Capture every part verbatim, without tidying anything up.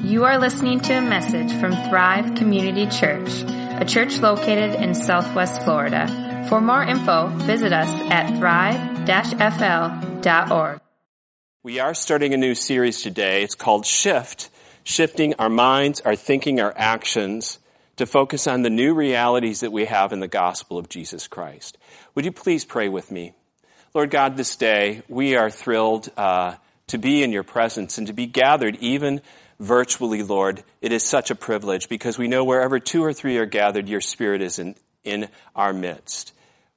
You are listening to a message from Thrive Community Church, a church located in Southwest Florida. For more info, visit us at thrive dash f l dot org. We are starting a new series today. It's called Shift, shifting our minds, our thinking, our actions to focus on the new realities that we have in the gospel of Jesus Christ. Would you please pray with me? Lord God, this day we are thrilled uh, to be in your presence and to be gathered even virtually, Lord. It is such a privilege because we know wherever two or three are gathered, your Spirit is in, in our midst.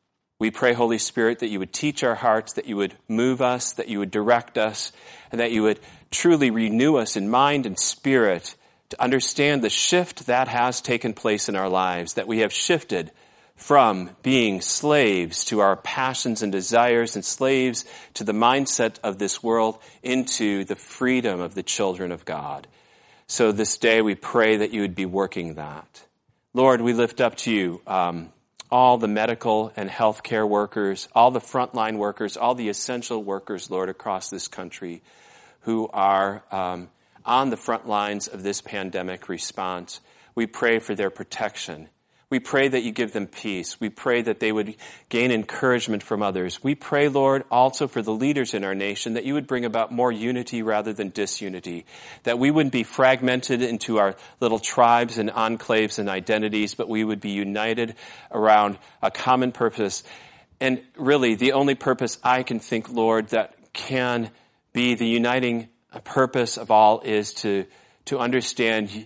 We pray, Holy Spirit, that you would teach our hearts, that you would move us, that you would direct us, and that you would truly renew us in mind and spirit to understand the shift that has taken place in our lives, that we have shifted from being slaves to our passions and desires and slaves to the mindset of this world into the freedom of the children of God. So this day we pray that you would be working that. Lord, we lift up to you um, all the medical and healthcare workers, all the frontline workers, all the essential workers, Lord, across this country who are um, on the front lines of this pandemic response. We pray for their protection. We pray that you give them peace. We pray that they would gain encouragement from others. We pray, Lord, also for the leaders in our nation, that you would bring about more unity rather than disunity, that we wouldn't be fragmented into our little tribes and enclaves and identities, but we would be united around a common purpose. And really, the only purpose I can think, Lord, that can be the uniting purpose of all is to, to understand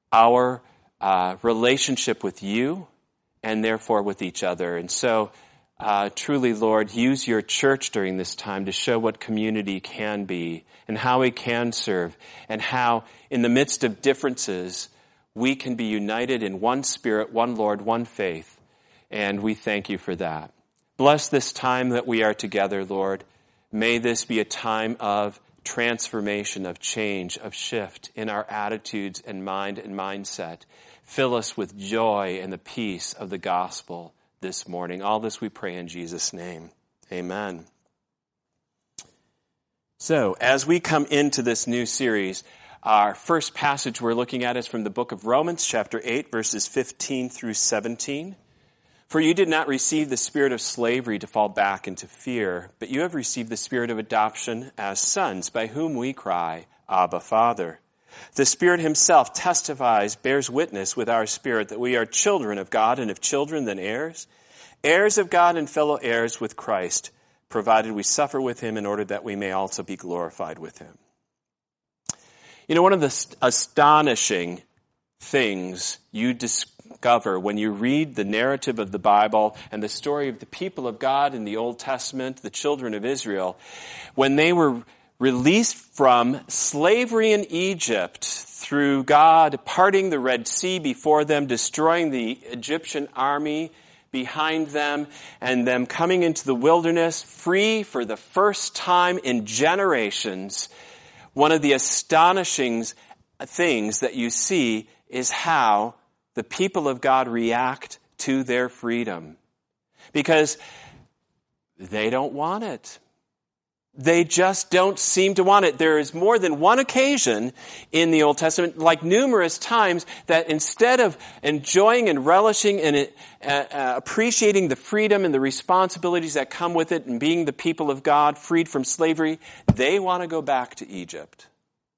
our Uh, relationship with you and therefore with each other. And so, uh, truly, Lord, use your church during this time to show what community can be and how we can serve and how in the midst of differences, we can be united in one spirit, one Lord, one faith. And we thank you for that. Bless this time that we are together, Lord. May this be a time of transformation, of change, of shift in our attitudes and mind and mindset. Fill us with joy and the peace of the gospel this morning. All this we pray in Jesus' name. Amen. So, as we come into this new series, our first passage we're looking at is from the book of Romans, chapter eight, verses fifteen through seventeen. For you did not receive the spirit of slavery to fall back into fear, but you have received the spirit of adoption as sons, by whom we cry, Abba, Father. The Spirit himself testifies, bears witness with our spirit that we are children of God, and if children, then heirs, heirs of God and fellow heirs with Christ, provided we suffer with him in order that we may also be glorified with him. You know, one of the astonishing things you discover when you read the narrative of the Bible and the story of the people of God in the Old Testament, the children of Israel, when they were released from slavery in Egypt through God parting the Red Sea before them, destroying the Egyptian army behind them, and them coming into the wilderness free for the first time in generations. One of the astonishing things that you see is how the people of God react to their freedom. Because they don't want it. They just don't seem to want it. There is more than one occasion in the Old Testament, like numerous times, that instead of enjoying and relishing and uh, uh, appreciating the freedom and the responsibilities that come with it and being the people of God freed from slavery, they want to go back to Egypt.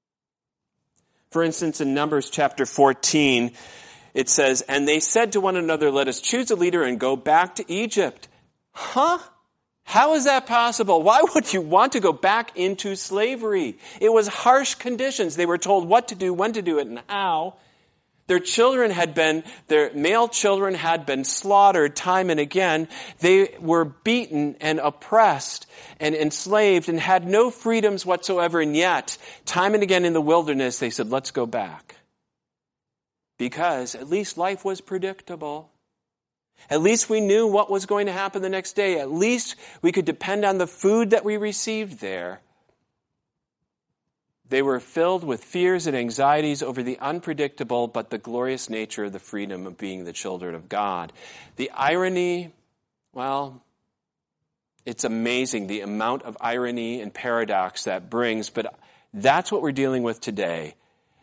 For instance, in Numbers chapter fourteen, it says, and they said to one another, let us choose a leader and go back to Egypt. Huh? How is that possible? Why would you want to go back into slavery? It was harsh conditions. They were told what to do, when to do it, and how. Their children had been, their male children had been slaughtered time and again. They were beaten and oppressed and enslaved and had no freedoms whatsoever. And yet, time and again in the wilderness, they said, let's go back. Because at least life was predictable. At least we knew what was going to happen the next day. At least we could depend on the food that we received there. They were filled with fears and anxieties over the unpredictable but the glorious nature of the freedom of being the children of God. The irony, well, it's amazing the amount of irony and paradox that brings, but that's what we're dealing with today.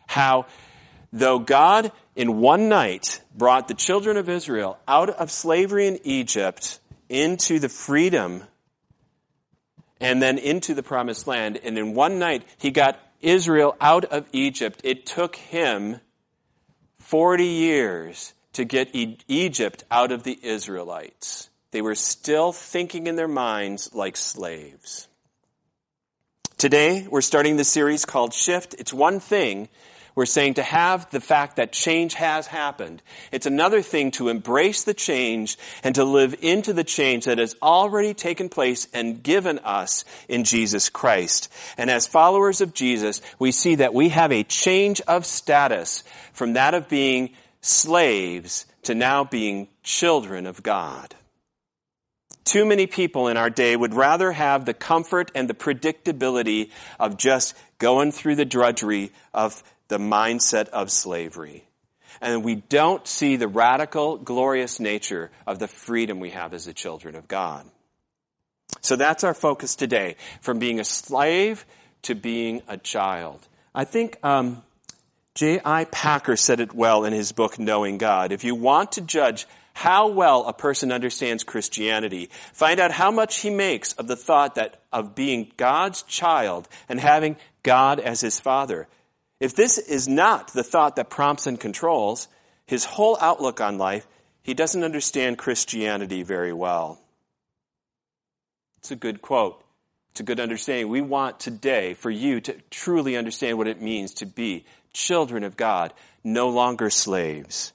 how though God in one night brought the children of Israel out of slavery in Egypt into the freedom and then into the promised land, and in one night he got Israel out of Egypt, it took him forty years to get e- Egypt out of the Israelites. They were still thinking in their minds like slaves. Today, we're starting this series called Shift. It's one thing. We're saying to have the fact that change has happened. It's another thing to embrace the change and to live into the change that has already taken place and given us in Jesus Christ. And as followers of Jesus, we see that we have a change of status from that of being slaves to now being children of God. Too many people in our day would rather have the comfort and the predictability of just going through the drudgery of the mindset of slavery. And we don't see the radical, glorious nature of the freedom we have as the children of God. So that's our focus today, from being a slave to being a child. I think um, J I Packer said it well in his book, Knowing God. If you want to judge how well a person understands Christianity, find out how much he makes of the thought that of being God's child and having God as his father. If this is not the thought that prompts and controls his whole outlook on life, he doesn't understand Christianity very well. It's a good quote. It's a good understanding. We want today for you to truly understand what it means to be children of God, no longer slaves.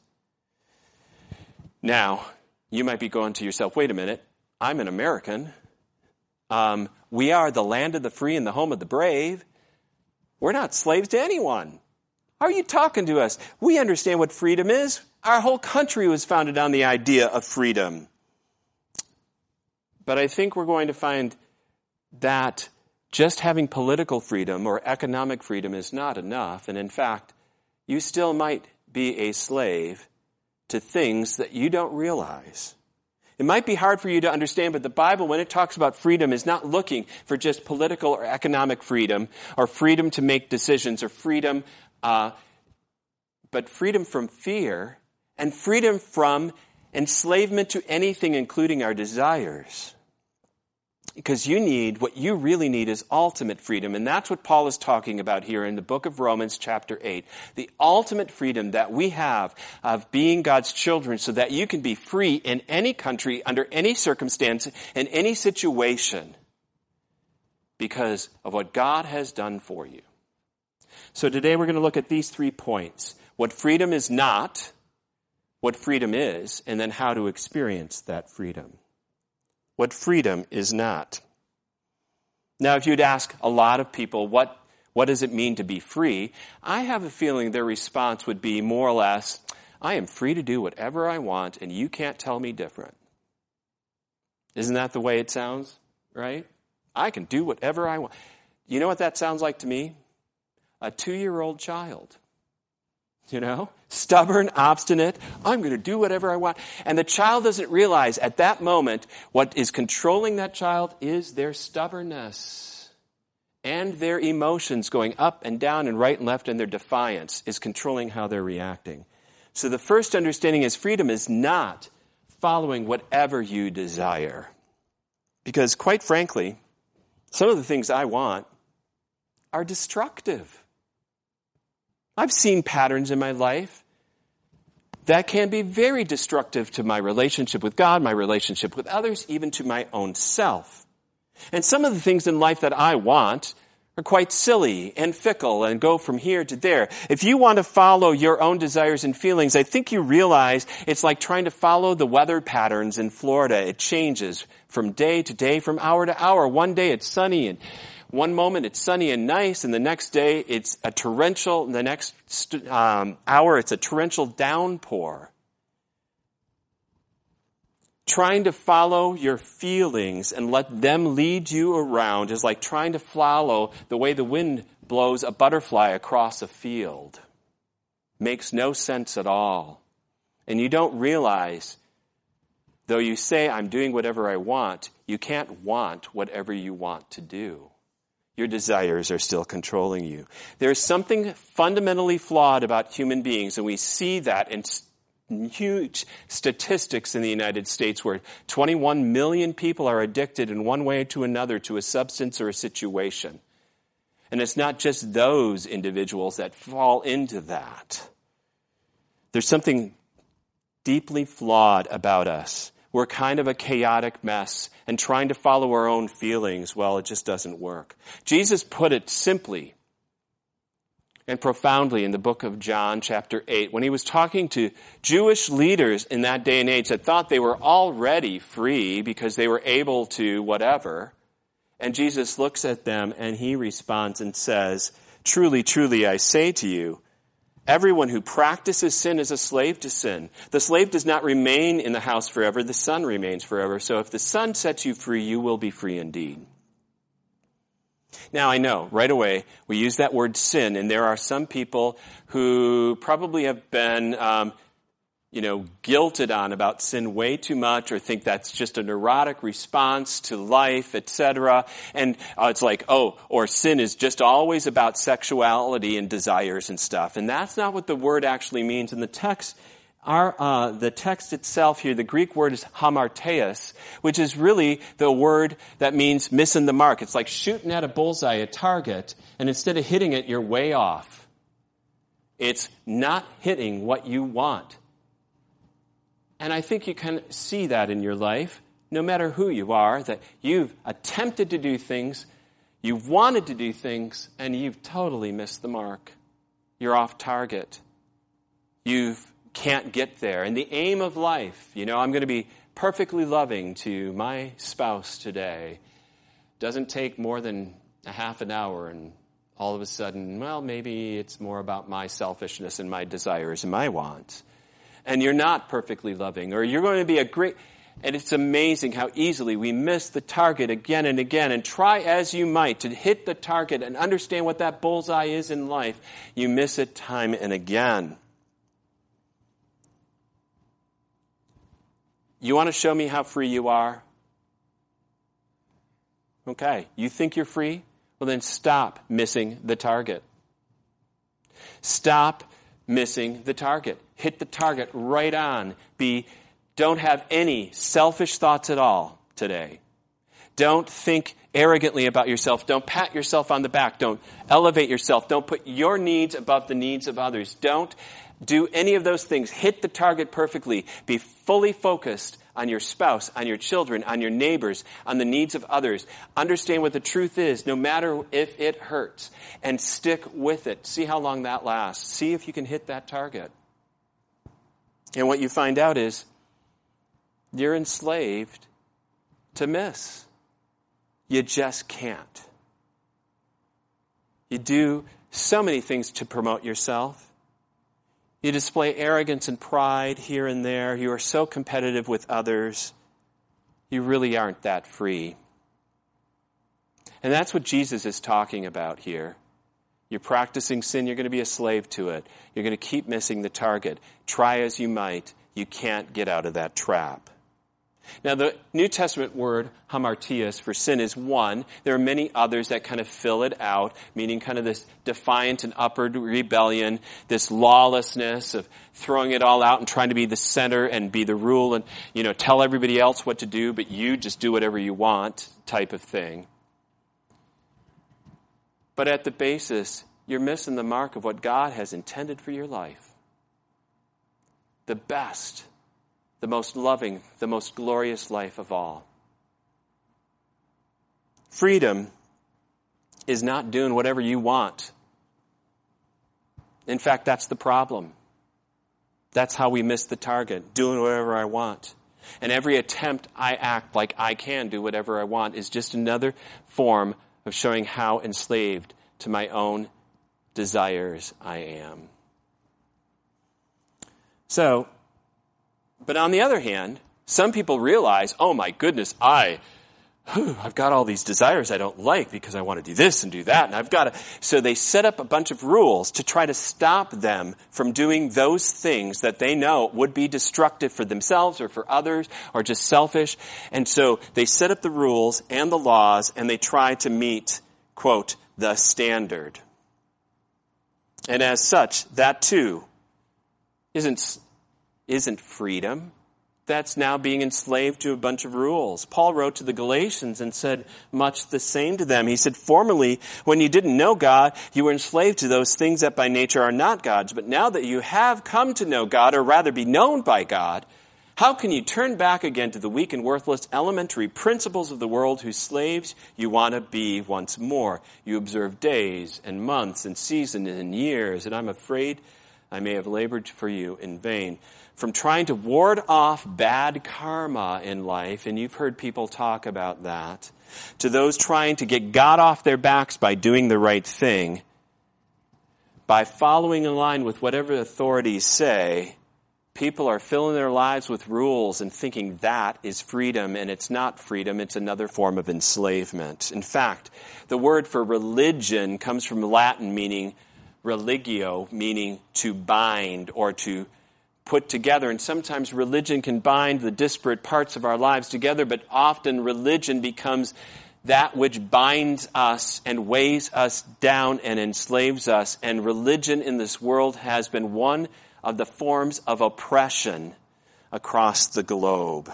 Now, you might be going to yourself, wait a minute, I'm an American. Um, we are the land of the free and the home of the brave. We're not slaves to anyone. How are you talking to us? We understand what freedom is. Our whole country was founded on the idea of freedom. But I think we're going to find that just having political freedom or economic freedom is not enough. And in fact, you still might be a slave to things that you don't realize. It might be hard for you to understand, but the Bible, when it talks about freedom, is not looking for just political or economic freedom or freedom to make decisions or freedom, uh, but freedom from fear and freedom from enslavement to anything, including our desires. Because you need, what you really need is ultimate freedom. And that's what Paul is talking about here in the book of Romans chapter eight. The ultimate freedom that we have of being God's children so that you can be free in any country, under any circumstance, in any situation because of what God has done for you. So today we're going to look at these three points. What freedom is not, what freedom is, and then how to experience that freedom. What freedom is not. Now, if you'd ask a lot of people, what, what does it mean to be free? I have a feeling their response would be more or less, I am free to do whatever I want, and you can't tell me different. Isn't that the way it sounds, right? I can do whatever I want. You know what that sounds like to me? A two-year-old child. You know, stubborn, obstinate, I'm going to do whatever I want. And the child doesn't realize at that moment what is controlling that child is their stubbornness and their emotions going up and down and right and left, and their defiance is controlling how they're reacting. So the first understanding is freedom is not following whatever you desire. Because quite frankly, some of the things I want are destructive. I've seen patterns in my life that can be very destructive to my relationship with God, my relationship with others, even to my own self. And some of the things in life that I want are quite silly and fickle and go from here to there. If you want to follow your own desires and feelings, I think you realize it's like trying to follow the weather patterns in Florida. It changes from day to day, from hour to hour. One day it's sunny and one moment it's sunny and nice, and the next day it's a torrential, the next um, hour it's a torrential downpour. Trying to follow your feelings and let them lead you around is like trying to follow the way the wind blows a butterfly across a field. Makes no sense at all. And you don't realize, though you say, I'm doing whatever I want, you can't want whatever you want to do. Your desires are still controlling you. There's something fundamentally flawed about human beings, and we see that in huge statistics in the United States where twenty-one million people are addicted in one way to another to a substance or a situation. And it's not just those individuals that fall into that. There's something deeply flawed about us. We're kind of a chaotic mess, and trying to follow our own feelings, well, it just doesn't work. Jesus put it simply and profoundly in the book of John, chapter eight, when he was talking to Jewish leaders in that day and age that thought they were already free because they were able to whatever. And Jesus looks at them and he responds and says, "Truly, truly, I say to you, everyone who practices sin is a slave to sin. The slave does not remain in the house forever. The son remains forever. So if the son sets you free, you will be free indeed." Now, I know, right away, we use that word sin, and there are some people who probably have been, um, you know, guilted on about sin way too much, or think that's just a neurotic response to life, et cetera. And uh, it's like, oh, or sin is just always about sexuality and desires and stuff. And that's not what the word actually means in the text. Our, uh, the text itself here, the Greek word is hamarteos, which is really the word that means missing the mark. It's like shooting at a bullseye, a target, and instead of hitting it, you're way off. It's not hitting what you want. And I think you can see that in your life, no matter who you are, that you've attempted to do things, you've wanted to do things, and you've totally missed the mark. You're off target. You've can't get there. And the aim of life, you know, I'm going to be perfectly loving to my spouse today, doesn't take more than a half an hour, and all of a sudden, well, maybe it's more about my selfishness and my desires and my wants. And you're not perfectly loving, or you're going to be a great, and it's amazing how easily we miss the target again and again, and try as you might to hit the target and understand what that bullseye is in life, you miss it time and again. You want to show me how free you are? Okay, you think you're free? Well, then stop missing the target. Stop missing the target. Hit the target right on. Be, don't have any selfish thoughts at all today. Don't think arrogantly about yourself. Don't pat yourself on the back. Don't elevate yourself. Don't put your needs above the needs of others. Don't do any of those things. Hit the target perfectly. Be fully focused on your spouse, on your children, on your neighbors, on the needs of others. Understand what the truth is, no matter if it hurts, and stick with it. See how long that lasts. See if you can hit that target. And what you find out is you're enslaved to miss. You just can't. You do so many things to promote yourself. You display arrogance and pride here and there. You are so competitive with others. You really aren't that free. And that's what Jesus is talking about here. You're practicing sin, you're going to be a slave to it. You're going to keep missing the target. Try as you might, you can't get out of that trap. Now, the New Testament word, hamartias, for sin is one. There are many others that kind of fill it out, meaning kind of this defiant and upward rebellion, this lawlessness of throwing it all out and trying to be the center and be the rule and, you know, tell everybody else what to do, but you just do whatever you want type of thing. But at the basis, you're missing the mark of what God has intended for your life. The best, the most loving, the most glorious life of all. Freedom is not doing whatever you want. In fact, that's the problem. That's how we miss the target, doing whatever I want. And every attempt I act like I can do whatever I want is just another form of showing how enslaved to my own desires I am. So, but on the other hand, some people realize, oh my goodness, I, whew, I've got all these desires I don't like because I want to do this and do that, and I've got to, so they set up a bunch of rules to try to stop them from doing those things that they know would be destructive for themselves or for others or just selfish. And so they set up the rules and the laws and they try to meet quote, the standard. And as such, that too isn't, isn't freedom. That's now being enslaved to a bunch of rules. Paul wrote to the Galatians and said much the same to them. He said, formerly, when you didn't know God, you were enslaved to those things that by nature are not God's. But now that you have come to know God, or rather be known by God, how can you turn back again to the weak and worthless elementary principles of the world whose slaves you want to be once more? You observe days and months and seasons and years, and I'm afraid I may have labored for you in vain. From trying to ward off bad karma in life, and you've heard people talk about that, to those trying to get God off their backs by doing the right thing, by following in line with whatever authorities say, people are filling their lives with rules and thinking that is freedom, and it's not freedom, it's another form of enslavement. In fact, the word for religion comes from Latin meaning religio, meaning to bind or to put together. And sometimes religion can bind the disparate parts of our lives together, but often religion becomes that which binds us and weighs us down and enslaves us. And religion in this world has been one of the forms of oppression across the globe.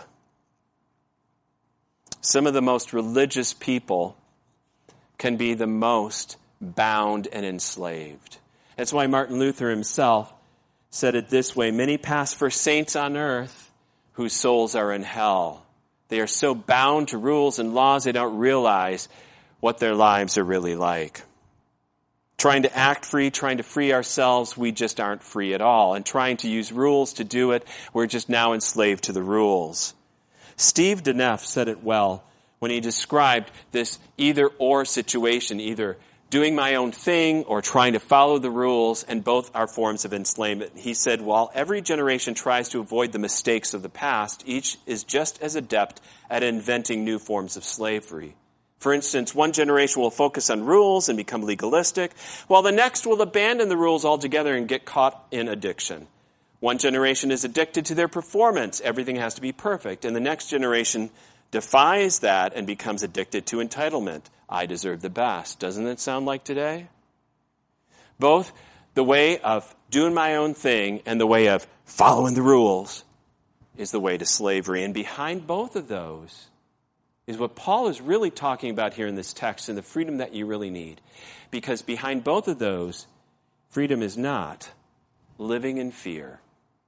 Some of the most religious people can be the most bound and enslaved. That's why Martin Luther himself said it this way: many pass for saints on earth whose souls are in hell. They are so bound to rules and laws they don't realize what their lives are really like. Trying to act free, trying to free ourselves, we just aren't free at all. And trying to use rules to do it, we're just now enslaved to the rules. Steve Deneff said it well when he described this either-or situation, either doing my own thing or trying to follow the rules, and both are forms of enslavement. He said, while every generation tries to avoid the mistakes of the past, each is just as adept at inventing new forms of slavery. For instance, one generation will focus on rules and become legalistic, while the next will abandon the rules altogether and get caught in addiction. One generation is addicted to their performance. Everything has to be perfect. And the next generation defies that and becomes addicted to entitlement. I deserve the best. Doesn't it sound like today? Both the way of doing my own thing and the way of following the rules is the way to slavery. And behind both of those is what Paul is really talking about here in this text, and the freedom that you really need. Because behind both of those, freedom is not living in fear.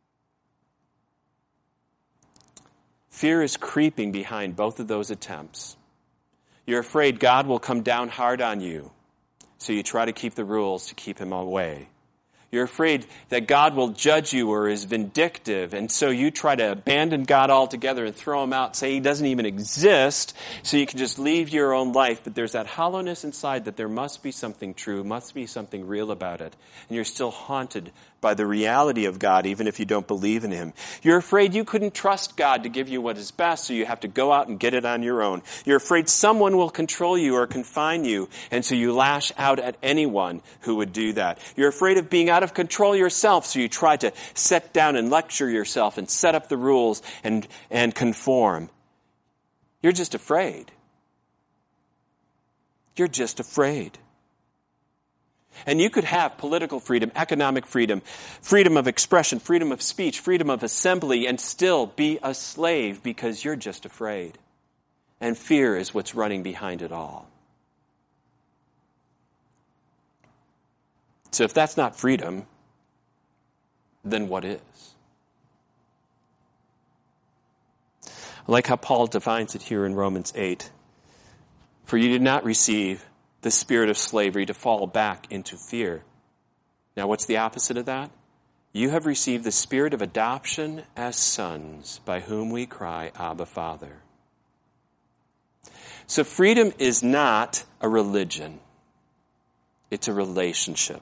Fear is creeping behind both of those attempts. You're afraid God will come down hard on you, so you try to keep the rules to keep him away. You're afraid that God will judge you or is vindictive, and so you try to abandon God altogether and throw him out, say he doesn't even exist, so you can just leave your own life. But there's that hollowness inside that there must be something true, must be something real about it. And you're still haunted by the reality of God, even if you don't believe in him. You're afraid you couldn't trust God to give you what is best, so you have to go out and get it on your own. You're afraid someone will control you or confine you, and so you lash out at anyone who would do that. You're afraid of being out of control yourself, so you try to sit down and lecture yourself and set up the rules and, and conform. You're just afraid. You're just afraid. And you could have political freedom, economic freedom, freedom of expression, freedom of speech, freedom of assembly, and still be a slave because you're just afraid. And fear is what's running behind it all. So if that's not freedom, then what is? I like how Paul defines it here in Romans eight. For you did not receive the spirit of slavery to fall back into fear. Now, what's the opposite of that? You have received the spirit of adoption as sons, by whom we cry, Abba, Father. So freedom is not a religion. It's a relationship.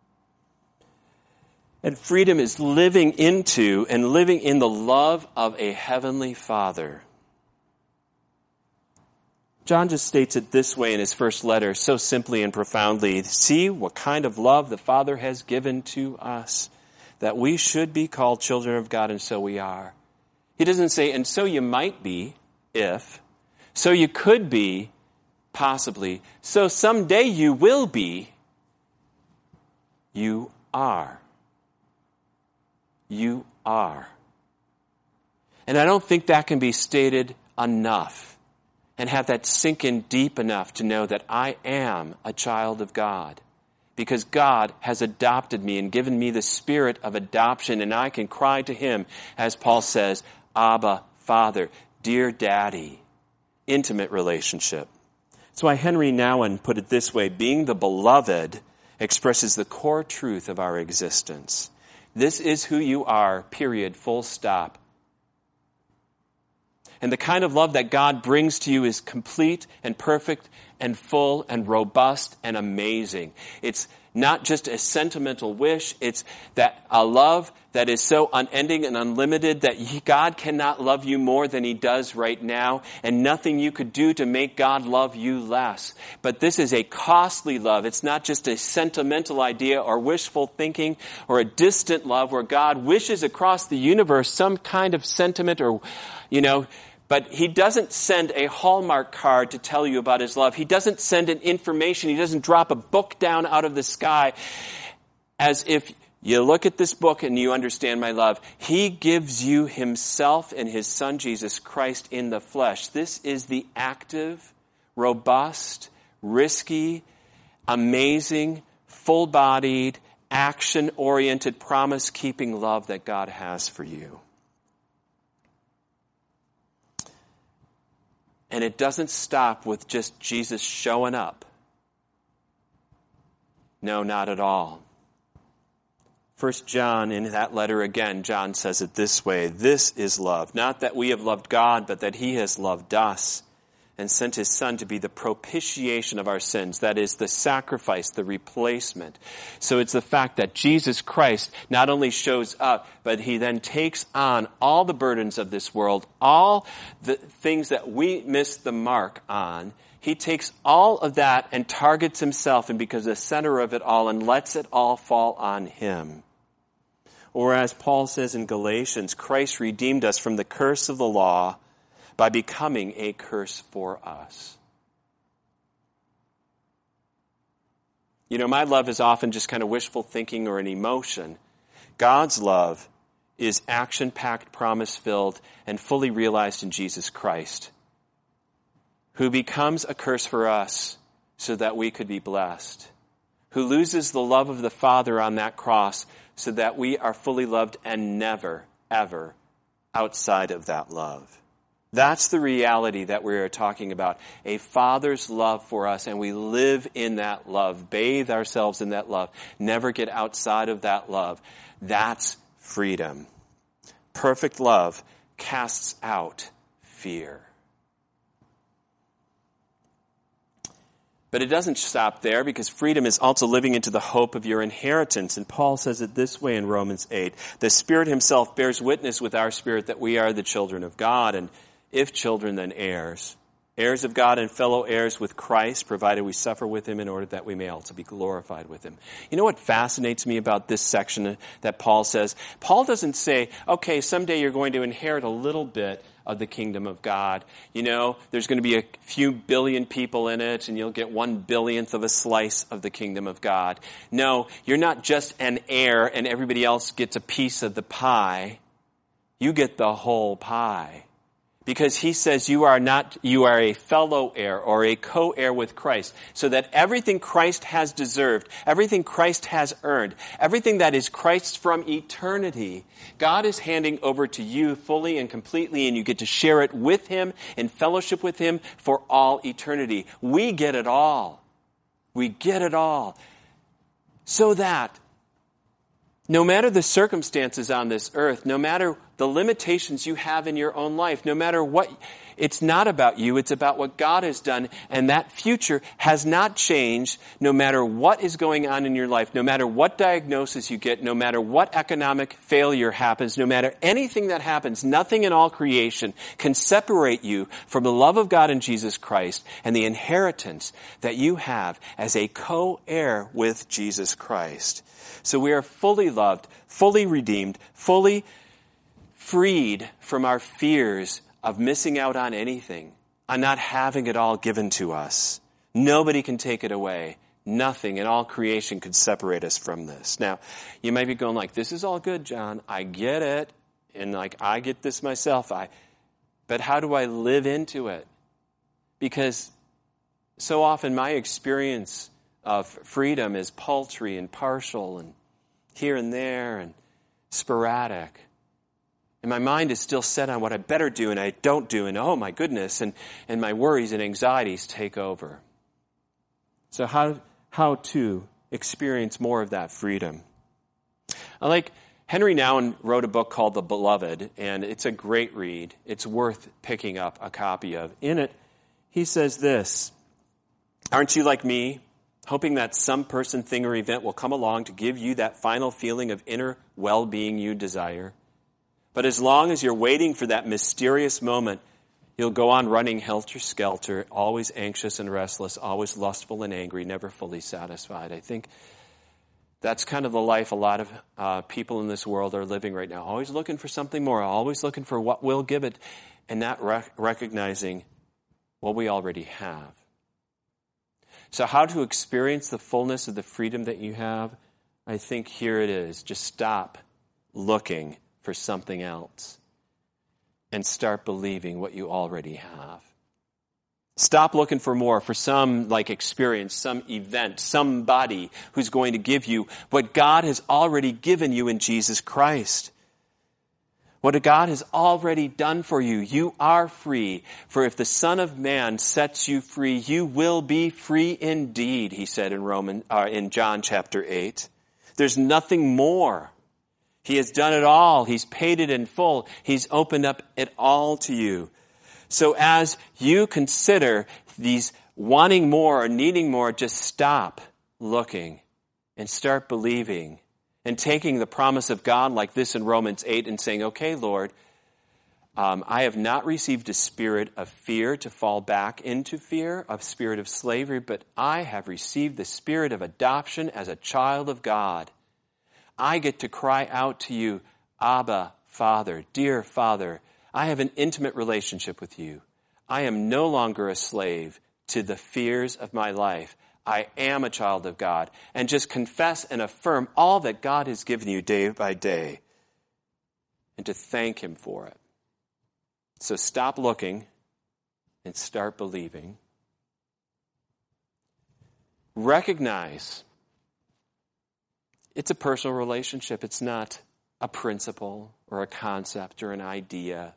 And freedom is living into and living in the love of a heavenly Father. John just states it this way in his first letter, so simply and profoundly. See what kind of love the Father has given to us, that we should be called children of God, and so we are. He doesn't say, and so you might be, if. So you could be, possibly. So someday you will be. You are. You are. And I don't think that can be stated enough and have that sink in deep enough to know that I am a child of God. Because God has adopted me and given me the spirit of adoption, and I can cry to him, as Paul says, Abba, Father, dear Daddy. Intimate relationship. That's why Henry Nouwen put it this way: being the beloved expresses the core truth of our existence. This is who you are, period, full stop. And the kind of love that God brings to you is complete and perfect and full and robust and amazing. It's not just a sentimental wish. It's that a love that is so unending and unlimited that he, God cannot love you more than he does right now, and nothing you could do to make God love you less. But this is a costly love. It's not just a sentimental idea or wishful thinking or a distant love where God wishes across the universe some kind of sentiment or, you know, but he doesn't send a Hallmark card to tell you about his love. He doesn't send an information. He doesn't drop a book down out of the sky as if you look at this book and you understand my love. He gives you himself and his son Jesus Christ in the flesh. This is the active, robust, risky, amazing, full-bodied, action-oriented, promise-keeping love that God has for you. And it doesn't stop with just Jesus showing up. No, not at all. First John, in that letter again, John says it this way: this is love, not that we have loved God, but that he has loved us and sent his son to be the propitiation of our sins. That is the sacrifice, the replacement. So it's the fact that Jesus Christ not only shows up, but he then takes on all the burdens of this world, all the things that we missed the mark on. He takes all of that and targets himself and becomes the center of it all and lets it all fall on him. Or as Paul says in Galatians, Christ redeemed us from the curse of the law by becoming a curse for us. You know, my love is often just kind of wishful thinking or an emotion. God's love is action-packed, promise-filled, and fully realized in Jesus Christ, who becomes a curse for us so that we could be blessed, who loses the love of the Father on that cross so that we are fully loved and never, ever outside of that love. That's the reality that we are talking about. A father's love for us, and we live in that love, bathe ourselves in that love, never get outside of that love. That's freedom. Perfect love casts out fear. But it doesn't stop there, because freedom is also living into the hope of your inheritance. And Paul says it this way in Romans eight. The Spirit himself bears witness with our spirit that we are the children of God, and if children, then heirs. Heirs of God and fellow heirs with Christ, provided we suffer with him in order that we may also be glorified with him. You know what fascinates me about this section that Paul says? Paul doesn't say, okay, someday you're going to inherit a little bit of the kingdom of God. You know, there's going to be a few billion people in it, and you'll get one billionth of a slice of the kingdom of God. No, you're not just an heir and everybody else gets a piece of the pie. You get the whole pie. Because he says you are not, you are a fellow heir or a co-heir with Christ, so that everything Christ has deserved, everything Christ has earned, everything that is Christ's from eternity, God is handing over to you fully and completely, and you get to share it with him in fellowship with him for all eternity. We get it all. We get it all. So that no matter the circumstances on this earth, no matter the limitations you have in your own life, no matter what, it's not about you, it's about what God has done, and that future has not changed no matter what is going on in your life, no matter what diagnosis you get, no matter what economic failure happens, no matter anything that happens, nothing in all creation can separate you from the love of God in Jesus Christ and the inheritance that you have as a co-heir with Jesus Christ. So we are fully loved, fully redeemed, fully freed from our fears of missing out on anything, on not having it all given to us. Nobody can take it away. Nothing in all creation could separate us from this. Now, you might be going like, this is all good, John. I get it. And like, I get this myself. I, but how do I live into it? Because so often my experience of freedom is paltry and partial and here and there and sporadic. And my mind is still set on what I better do and I don't do. And oh my goodness, and, and my worries and anxieties take over. So how, how to experience more of that freedom? I like Henry Nouwen wrote a book called The Beloved, and it's a great read. It's worth picking up a copy of. In it, he says this, aren't you like me, hoping that some person, thing, or event will come along to give you that final feeling of inner well-being you desire? But as long as you're waiting for that mysterious moment, you'll go on running helter-skelter, always anxious and restless, always lustful and angry, never fully satisfied. I think that's kind of the life a lot of uh, people in this world are living right now. Always looking for something more, always looking for what will give it, and not rec- recognizing what we already have. So how to experience the fullness of the freedom that you have? I think here it is. Just stop looking for something else and start believing what you already have. Stop looking for more, for some like experience, some event, somebody who's going to give you what God has already given you in Jesus Christ. What God has already done for you. You are free. For if the Son of Man sets you free, you will be free indeed, he said in Roman, uh, in John chapter eight. There's nothing more. He has done it all. He's paid it in full. He's opened up it all to you. So as you consider these wanting more or needing more, just stop looking and start believing and taking the promise of God like this in Romans eight and saying, okay, Lord, um, I have not received a spirit of fear to fall back into fear, a spirit of slavery, but I have received the spirit of adoption as a child of God. I get to cry out to you, Abba, Father, dear Father. I have an intimate relationship with you. I am no longer a slave to the fears of my life. I am a child of God. And just confess and affirm all that God has given you day by day. And to thank him for it. So stop looking and start believing. Recognize it's a personal relationship. It's not a principle or a concept or an idea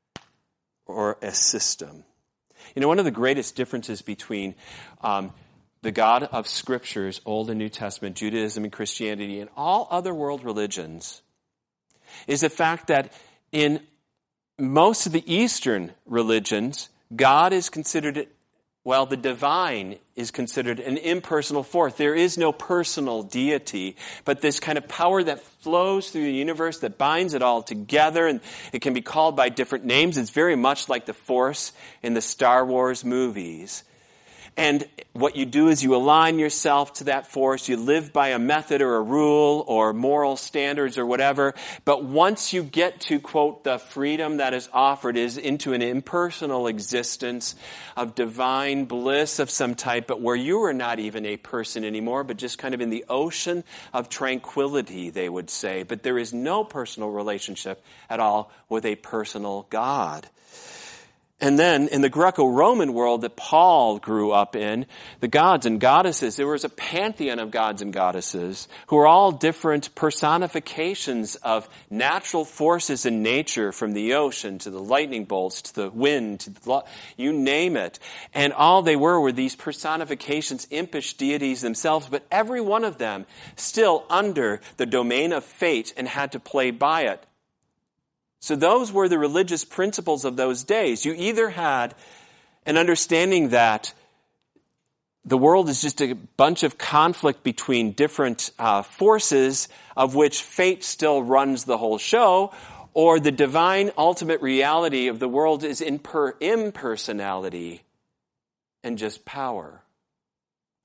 or a system. You know, one of the greatest differences between um, the God of Scriptures, Old and New Testament, Judaism and Christianity, and all other world religions is the fact that in most of the Eastern religions, God is considered, well, the divine is considered an impersonal force. There is no personal deity, but this kind of power that flows through the universe that binds it all together, and it can be called by different names. It's very much like the Force in the Star Wars movies. And what you do is you align yourself to that force. You live by a method or a rule or moral standards or whatever. But once you get to, quote, the freedom that is offered is into an impersonal existence of divine bliss of some type, but where you are not even a person anymore, but just kind of in the ocean of tranquility, they would say. But there is no personal relationship at all with a personal God. And then in the Greco-Roman world that Paul grew up in, the gods and goddesses, there was a pantheon of gods and goddesses who were all different personifications of natural forces in nature, from the ocean to the lightning bolts to the wind, to the, you name it. And all they were were these personifications, impish deities themselves, but every one of them still under the domain of fate and had to play by it. So those were the religious principles of those days. You either had an understanding that the world is just a bunch of conflict between different uh, forces of which fate still runs the whole show, or the divine ultimate reality of the world is in per- impersonality and just power.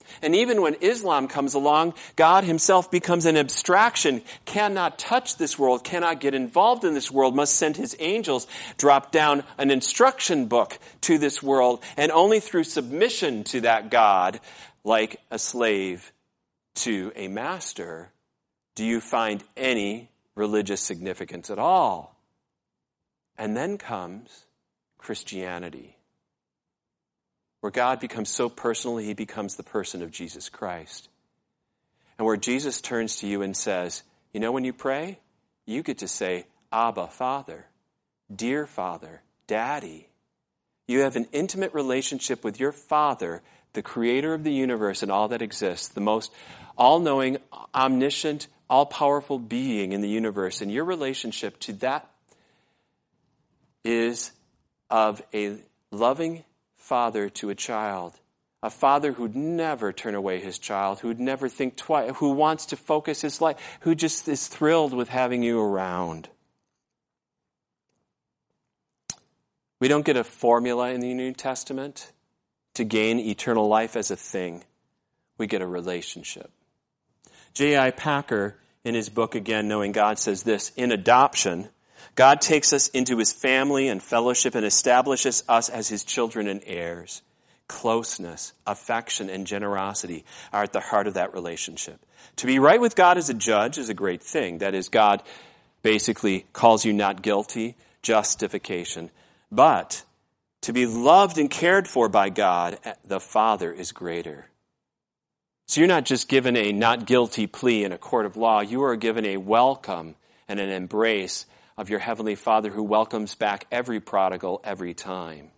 And even when Islam comes along, God himself becomes an abstraction, cannot touch this world, cannot get involved in this world, must send his angels, drop down an instruction book to this world, and only through submission to that God, like a slave to a master, do you find any religious significance at all. And then comes Christianity, where God becomes so personal, he becomes the person of Jesus Christ. And where Jesus turns to you and says, you know, when you pray, you get to say, Abba, Father, dear Father, Daddy. You have an intimate relationship with your Father, the creator of the universe and all that exists, the most all-knowing, omniscient, all-powerful being in the universe. And your relationship to that is of a loving father to a child, a father who'd never turn away his child, who'd never think twice, who wants to focus his life, who just is thrilled with having you around. We don't get a formula in the New Testament to gain eternal life as a thing. We get a relationship. J I Packer, in his book, Again, Knowing God, says this: in adoption, God takes us into his family and fellowship and establishes us as his children and heirs. Closeness, affection, and generosity are at the heart of that relationship. To be right with God as a judge is a great thing. That is, God basically calls you not guilty, justification. But to be loved and cared for by God, the Father, is greater. So you're not just given a not guilty plea in a court of law. You are given a welcome and an embrace of your Heavenly Father, who welcomes back every prodigal every time.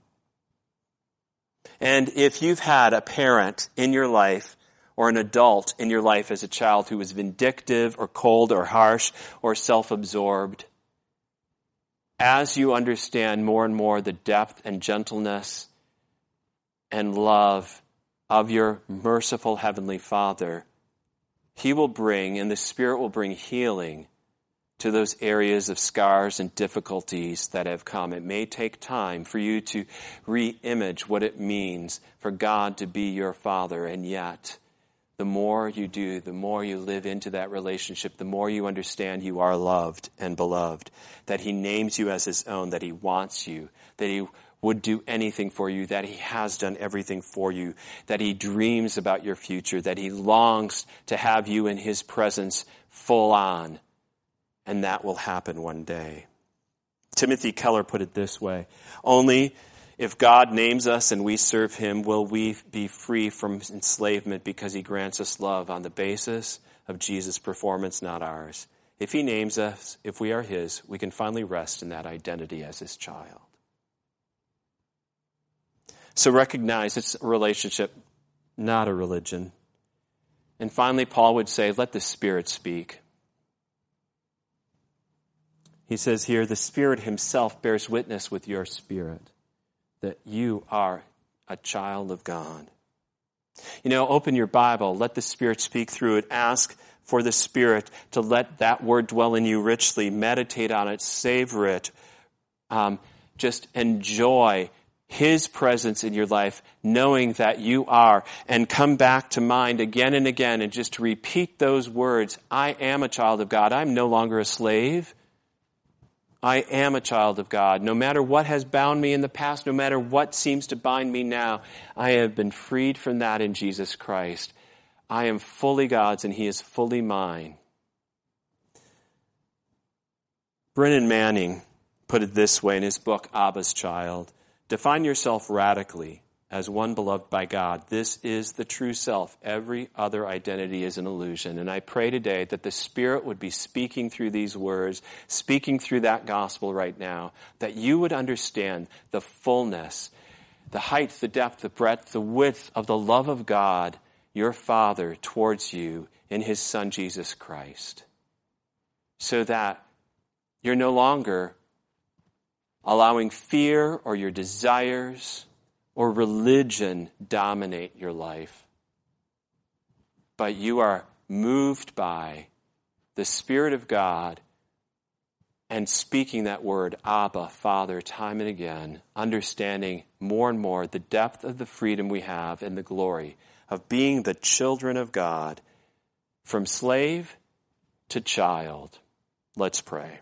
And if you've had a parent in your life or an adult in your life as a child who was vindictive or cold or harsh or self-absorbed, as you understand more and more the depth and gentleness and love of your merciful Heavenly Father, he will bring, and the Spirit will bring, healing to those areas of scars and difficulties that have come. It may take time for you to re-image what it means for God to be your Father, and yet the more you do, the more you live into that relationship, the more you understand you are loved and beloved, that he names you as his own, that he wants you, that he would do anything for you, that he has done everything for you, that he dreams about your future, that he longs to have you in his presence full on. And that will happen one day. Timothy Keller put it this way: only if God names us and we serve him will we be free from enslavement, because he grants us love on the basis of Jesus' performance, not ours. If he names us, if we are his, we can finally rest in that identity as his child. So recognize it's a relationship, not a religion. And finally, Paul would say, let the Spirit speak. He says here, the Spirit himself bears witness with your spirit that you are a child of God. You know, open your Bible, let the Spirit speak through it, ask for the Spirit to let that word dwell in you richly, meditate on it, savor it, um, just enjoy his presence in your life, knowing that you are, and come back to mind again and again and just repeat those words. I am a child of God. I'm no longer a slave. I am a child of God. No matter what has bound me in the past, no matter what seems to bind me now, I have been freed from that in Jesus Christ. I am fully God's and he is fully mine. Brennan Manning put it this way in his book, Abba's Child: define yourself radically as one beloved by God. This is the true self. Every other identity is an illusion. And I pray today that the Spirit would be speaking through these words, speaking through that gospel right now, that you would understand the fullness, the height, the depth, the breadth, the width of the love of God, your Father, towards you in his Son, Jesus Christ. So that you're no longer allowing fear or your desires or religion dominate your life, but you are moved by the Spirit of God and speaking that word, Abba, Father, time and again, understanding more and more the depth of the freedom we have and the glory of being the children of God, from slave to child. Let's pray.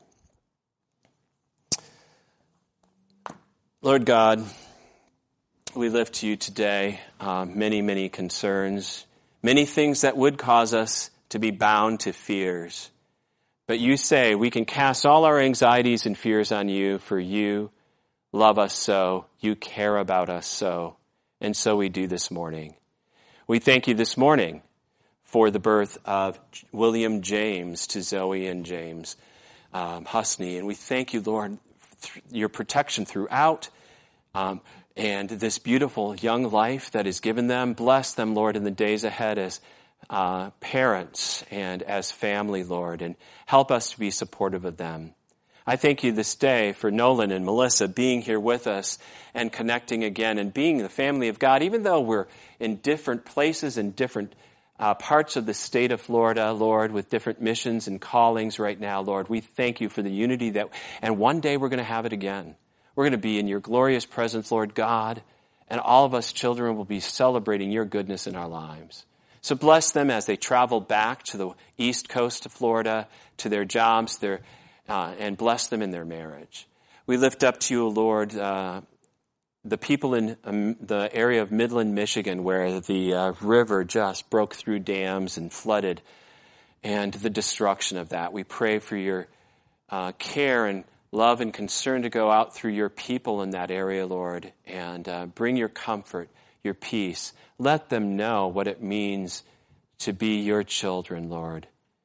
Lord God, we lift to you today uh, many, many concerns, many things that would cause us to be bound to fears. But you say we can cast all our anxieties and fears on you, for you love us so, you care about us so, and so we do this morning. We thank you this morning for the birth of William James to Zoe and James um, Husney, and we thank you, Lord, for your protection throughout, um, and this beautiful young life that is given them. Bless them, Lord, in the days ahead as uh, parents and as family, Lord, and help us to be supportive of them. I thank you this day for Nolan and Melissa being here with us and connecting again and being the family of God, even though we're in different places and different uh, parts of the state of Florida, Lord, with different missions and callings right now, Lord. We thank you for the unity that, and one day we're going to have it again. We're going to be in your glorious presence, Lord God, and all of us children will be celebrating your goodness in our lives. So bless them as they travel back to the east coast of Florida, to their jobs, their Uh, and bless them in their marriage. We lift up to you, Lord, uh, the people in um, the area of Midland, Michigan, where the uh, river just broke through dams and flooded, and the destruction of that. We pray for your uh, care and love and concern to go out through your people in that area, Lord, and uh, bring your comfort, your peace. Let them know what it means to be your children, Lord.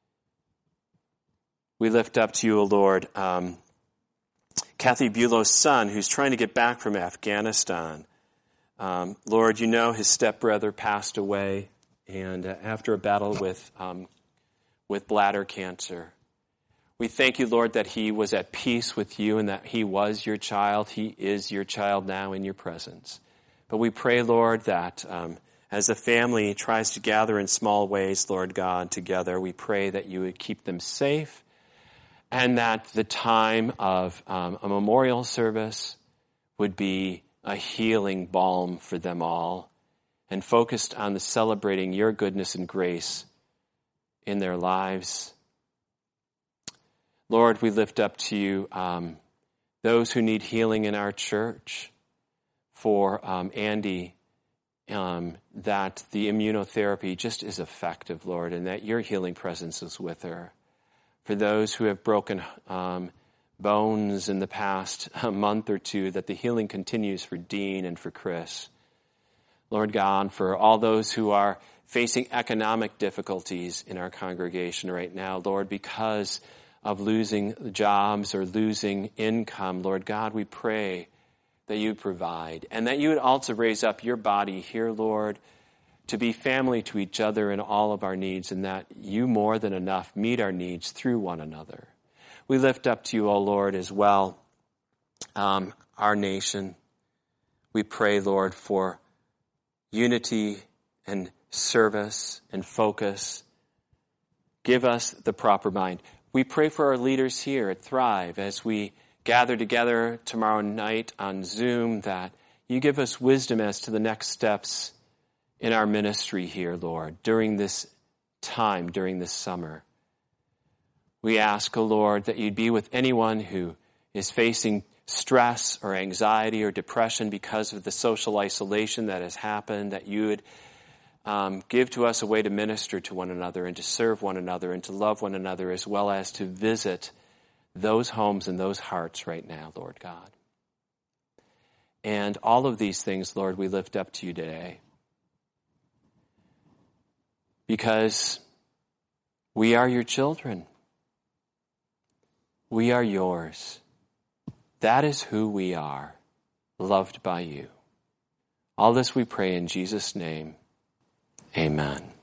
We lift up to you, O Lord, um, Kathy Bulow's son, who's trying to get back from Afghanistan. Um, Lord, you know his stepbrother passed away, and uh, after a battle with um, with bladder cancer. We thank you, Lord, that he was at peace with you and that he was your child. He is your child now in your presence. But we pray, Lord, that um, as the family tries to gather in small ways, Lord God, together, we pray that you would keep them safe, and that the time of um, a memorial service would be a healing balm for them all, and focused on the celebrating your goodness and grace in their lives. Lord, we lift up to you um, those who need healing in our church. For um, Andy, um, that the immunotherapy just is effective, Lord, and that your healing presence is with her. For those who have broken um, bones in the past a month or two, that the healing continues for Dean and for Chris. Lord God, for all those who are facing economic difficulties in our congregation right now, Lord, because of losing jobs or losing income, Lord God, we pray that you provide, and that you would also raise up your body here, Lord, to be family to each other in all of our needs, and that you more than enough meet our needs through one another. We lift up to you, O Lord, as well, um, our nation. We pray, Lord, for unity and service and focus. Give us the proper mind. We pray for our leaders here at Thrive as we gather together tomorrow night on Zoom, that you give us wisdom as to the next steps in our ministry here, Lord, during this time, during this summer. We ask, O Lord, that you'd be with anyone who is facing stress or anxiety or depression because of the social isolation that has happened, that you would um, give to us a way to minister to one another and to serve one another and to love one another, as well as to visit those homes and those hearts right now, Lord God. And all of these things, Lord, we lift up to you today, because we are your children. We are yours. That is who we are, loved by you. All this we pray in Jesus' name. Amen.